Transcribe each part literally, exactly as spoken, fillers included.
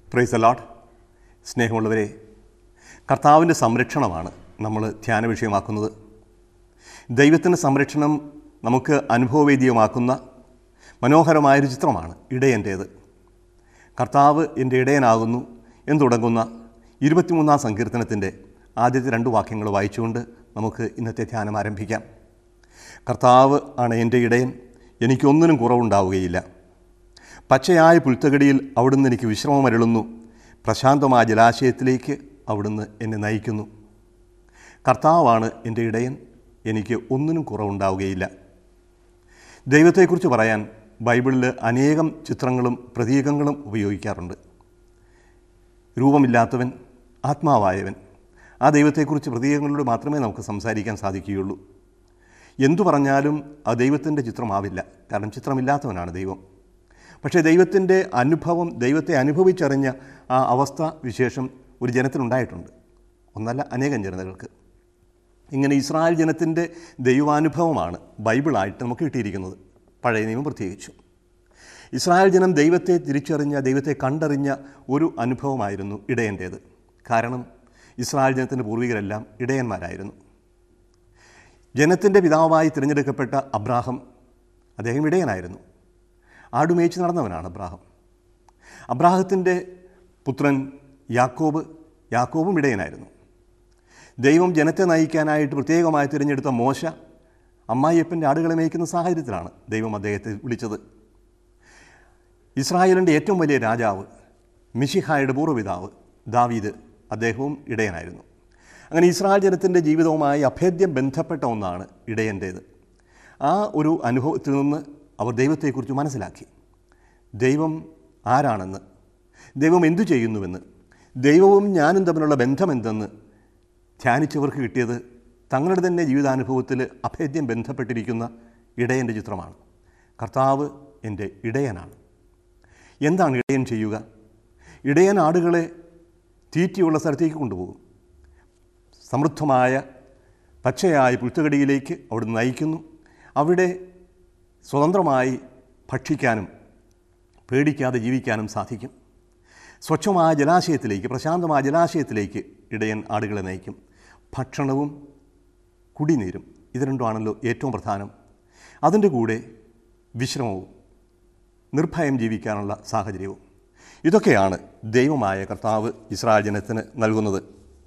Praise the Lord. സ്നേഹമുള്ളവരെ, കർത്താവിൻ്റെ സംരക്ഷണമാണ് നമ്മൾ ധ്യാന വിഷയമാക്കുന്നത്. ദൈവത്തിൻ്റെ സംരക്ഷണം നമുക്ക് അനുഭവവേദ്യമാക്കുന്ന മനോഹരമായൊരു ചിത്രമാണ് ഇടയൻ്റേത്. കർത്താവ് എൻ്റെ ഇടയനാകുന്നു എന്ന് തുടങ്ങുന്ന ഇരുപത്തിമൂന്നാം സങ്കീർത്തനത്തിൻ്റെ ആദ്യത്തെ രണ്ട് വാക്യങ്ങൾ വായിച്ചുകൊണ്ട് നമുക്ക് ഇന്നത്തെ ധ്യാനം ആരംഭിക്കാം. കർത്താവ് ആണ് എൻ്റെ ഇടയൻ, എനിക്കൊന്നിനും കുറവുണ്ടാവുകയില്ല. പച്ചയായ പുൽത്തകടിയിൽ അവിടുന്ന് എനിക്ക് വിശ്രമമരുളുന്നു, പ്രശാന്തമായ ജലാശയത്തിലേക്ക് അവിടുന്ന് എന്നെ നയിക്കുന്നു. കർത്താവാണ് എൻ്റെ ഇടയൻ, എനിക്ക് ഒന്നിനും കുറവുണ്ടാവുകയില്ല. ദൈവത്തെക്കുറിച്ച് പറയാൻ ബൈബിളിൽ അനേകം ചിത്രങ്ങളും പ്രതീകങ്ങളും ഉപയോഗിക്കാറുണ്ട്. രൂപമില്ലാത്തവൻ, ആത്മാവായവൻ, ആ ദൈവത്തെക്കുറിച്ച് പ്രതീകങ്ങളിലൂടെ മാത്രമേ നമുക്ക് സംസാരിക്കാൻ സാധിക്കുകയുള്ളൂ. എന്തു പറഞ്ഞാലും ആ ദൈവത്തിൻ്റെ ചിത്രമാവില്ല, കാരണം ചിത്രമില്ലാത്തവനാണ് ദൈവം. പക്ഷേ ദൈവത്തിൻ്റെ അനുഭവം, ദൈവത്തെ അനുഭവിച്ചറിഞ്ഞ ആ അവസ്ഥ വിശേഷം ഒരു ജനത്തിനുണ്ടായിട്ടുണ്ട്, ഒന്നല്ല അനേകം ജനതകൾക്ക്. ഇങ്ങനെ ഇസ്രായേൽ ജനത്തിൻ്റെ ദൈവാനുഭവമാണ് ബൈബിളായിട്ട് നമുക്ക് കിട്ടിയിരിക്കുന്നത്, പഴയ നിയമം പ്രത്യേകിച്ചും. ഇസ്രായേൽ ജനം ദൈവത്തെ തിരിച്ചറിഞ്ഞ, ദൈവത്തെ കണ്ടറിഞ്ഞ ഒരു അനുഭവമായിരുന്നു ഇടയൻ്റേത്. കാരണം ഇസ്രായേൽ ജനത്തിൻ്റെ പൂർവികരെല്ലാം ഇടയന്മാരായിരുന്നു. ജനത്തിൻ്റെ പിതാവായി തിരഞ്ഞെടുക്കപ്പെട്ട അബ്രാഹം, അദ്ദേഹം ഇടയനായിരുന്നു. ആടുമേച്ച് നടന്നവനാണ് അബ്രാഹം. അബ്രാഹത്തിൻ്റെ പുത്രൻ യാക്കോബ്, യാക്കോബും ഇടയനായിരുന്നു. ദൈവം ജനത്തെ നയിക്കാനായിട്ട് പ്രത്യേകമായി തിരഞ്ഞെടുത്ത മോശ, അമ്മായിയപ്പൻ്റെ ആടുകളെ മേയ്ക്കുന്ന സാഹചര്യത്തിലാണ് ദൈവം അദ്ദേഹത്തെ വിളിച്ചത്. ഇസ്രായേലിൻ്റെ ഏറ്റവും വലിയ രാജാവ്, മിശിഹായുടെ പൂർവ്വപിതാവ് ദാവീദ്, അദ്ദേഹവും ഇടയനായിരുന്നു. അങ്ങനെ ഇസ്രായേൽ ജനത്തിൻ്റെ ജീവിതവുമായി അഭേദ്യം ബന്ധപ്പെട്ട ഒന്നാണ് ഇടയൻ്റേത്. ആ ഒരു അനുഭവത്തിൽ നിന്ന് അവർ ദൈവത്തെക്കുറിച്ച് മനസ്സിലാക്കി. ദൈവം ആരാണെന്ന്, ദൈവം എന്തു ചെയ്യുന്നുവെന്ന്, ദൈവവും ഞാനും തമ്മിലുള്ള ബന്ധമെന്തെന്ന് ധ്യാനിച്ചവർക്ക് കിട്ടിയത് തങ്ങളുടെ തന്നെ ജീവിതാനുഭവത്തിൽ അഭേദ്യം ബന്ധപ്പെട്ടിരിക്കുന്ന ഇടയൻ്റെ ചിത്രമാണ്. കർത്താവ് എൻ്റെ ഇടയനാണ്. എന്താണ് ഇടയൻ ചെയ്യുക? ഇടയൻ ആടുകളെ തീറ്റിയുള്ള സ്ഥലത്തേക്ക് കൊണ്ടുപോകും. സമൃദ്ധമായ പച്ചയായ പുൽത്തകടിയിലേക്ക് അവിടുന്ന് നയിക്കുന്നു. അവിടെ സ്വതന്ത്രമായി ഭക്ഷിക്കാനും പേടിക്കാതെ ജീവിക്കാനും സാധിക്കും. സ്വച്ഛമായ ജലാശയത്തിലേക്ക്, പ്രശാന്തമായ ജലാശയത്തിലേക്ക് ഇടയൻ ആടുകളെ നയിക്കും. ഭക്ഷണവും കുടിനീരും, ഇത് രണ്ടുമാണല്ലോ ഏറ്റവും പ്രധാനം. അതിൻ്റെ കൂടെ വിശ്രമവും, നിർഭയം ജീവിക്കാനുള്ള സാഹചര്യവും. ഇതൊക്കെയാണ് ദൈവമായ കർത്താവ് ഇസ്രായേൽ ജനത്തിന് നൽകുന്നത്.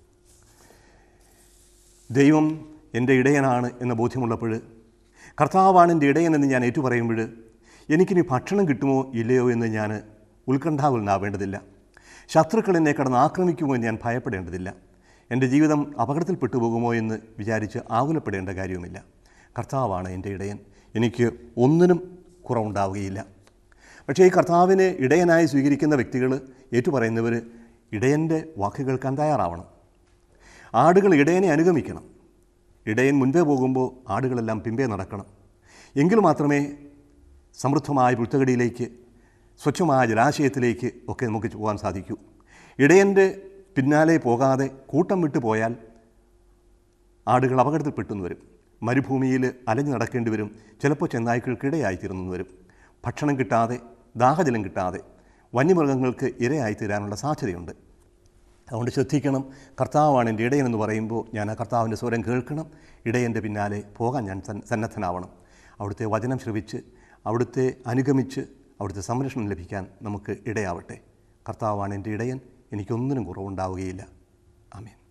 ദൈവം എൻ്റെ ഇടയനാണ് എന്ന ബോധ്യമുള്ളപ്പോൾ, കർത്താവാണ് എൻ്റെ ഇടയനെന്ന് ഞാൻ ഏറ്റുപറയുമ്പോൾ എനിക്കിനി ഭക്ഷണം കിട്ടുമോ ഇല്ലയോ എന്ന് ഞാൻ ഉത്കണ്ഠാകുലനാവേണ്ടതില്ല. ശത്രുക്കൾ എന്നെ കടന്ന് ആക്രമിക്കുമോ എന്ന് ഞാൻ ഭയപ്പെടേണ്ടതില്ല. എൻ്റെ ജീവിതം അപകടത്തിൽപ്പെട്ടു പോകുമോ എന്ന് വിചാരിച്ച് ആകുലപ്പെടേണ്ട കാര്യവുമില്ല. കർത്താവാണ് എൻ്റെ ഇടയൻ, എനിക്ക് ഒന്നിനും കുറവുണ്ടാവുകയില്ല. പക്ഷേ ഈ കർത്താവിനെ ഇടയനായി സ്വീകരിക്കുന്ന വ്യക്തികൾ, ഏറ്റുപറയുന്നവർ, ഇടയൻ്റെ വാക്ക് കേൾക്കാൻ തയ്യാറാവണം. ആടുകൾ ഇടയനെ അനുഗമിക്കണം. ഇടയൻ മുൻപേ പോകുമ്പോൾ ആടുകളെല്ലാം പിമ്പേ നടക്കണം. എങ്കിൽ മാത്രമേ സമൃദ്ധമായ പുൽത്തകടിയിലേക്ക്, സ്വച്ഛമായ ജലാശയത്തിലേക്ക് ഒക്കെ നമുക്ക് പോകാൻ സാധിക്കൂ. ഇടയൻ്റെ പിന്നാലെ പോകാതെ കൂട്ടം വിട്ടു പോയാൽ ആടുകൾ അപകടത്തിൽപ്പെട്ടെന്ന് വരും. മരുഭൂമിയിൽ അലഞ്ഞു നടക്കേണ്ടി വരും. ചിലപ്പോൾ ചെന്നായ്ക്കൾക്കിടയായിത്തീർന്നു വരും. ഭക്ഷണം കിട്ടാതെ, ദാഹജലം കിട്ടാതെ വന്യമൃഗങ്ങൾക്ക് ഇരയായിത്തീരാനുള്ള സാധ്യതയുണ്ട്. അതുകൊണ്ട് ശ്രദ്ധിക്കണം. കർത്താവാണ് എൻ്റെ ഇടയനെന്ന് പറയുമ്പോൾ ഞാൻ ആ കർത്താവിൻ്റെ സ്വരം കേൾക്കണം. ഇടയൻ്റെ പിന്നാലെ പോകാൻ ഞാൻ സന്നദ്ധനാവണം. അവിടുത്തെ വചനം ശ്രവിച്ച്, അവിടുത്തെ അനുഗമിച്ച്, അവിടുത്തെ സംരക്ഷണം ലഭിക്കാൻ നമുക്ക് ഇടയാവട്ടെ. കർത്താവാണ് എൻ്റെ ഇടയൻ, എനിക്കൊന്നിനും കുറവുണ്ടാവുകയില്ല. ആമേൻ.